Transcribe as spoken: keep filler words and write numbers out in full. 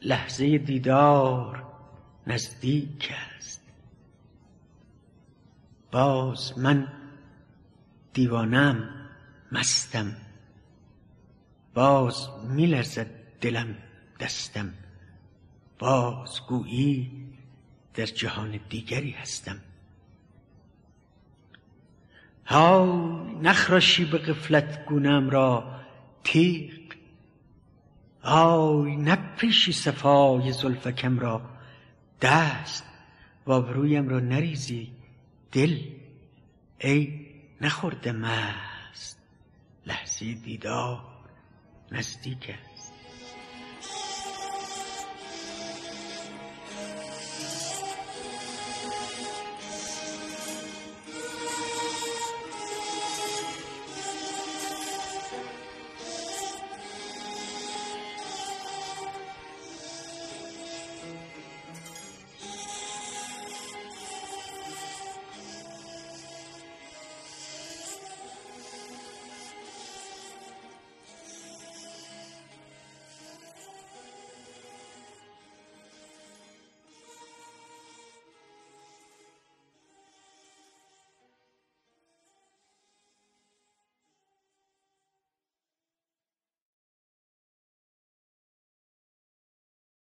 لحظه دیدار نزدیک است. باز من دیوانم، مستم، باز می لرزد دلم دستم، باز گویی در جهان دیگری هستم. های نخراشی به غفلت گونه‌ام را تیغ، آی نپیشی صفای زلفکم را دست، و آبرویم را نریزی دل ای نخورده مست. لحظه دیدار نزدیک است.